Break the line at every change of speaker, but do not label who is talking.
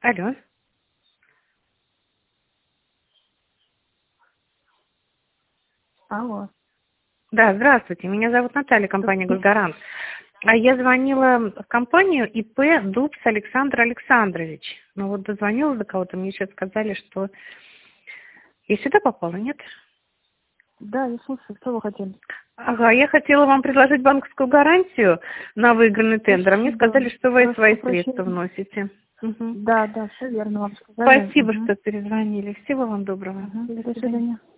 Алло.
Алло.
Да, здравствуйте. Меня зовут Наталья, компания «Госгарант». А я звонила в компанию ИП Дубс Александр Александрович. Ну вот дозвонилась до кого-то, мне сейчас сказали, что я сюда попала, нет?
Да, я слушаю, что вы хотели?
Ага, я хотела вам предложить банковскую гарантию на выигранный тендер, а мне сказали, что вы свои средства вносите. Угу.
Да, все верно, вам сказали.
Спасибо, что перезвонили. Всего вам доброго.
До свидания.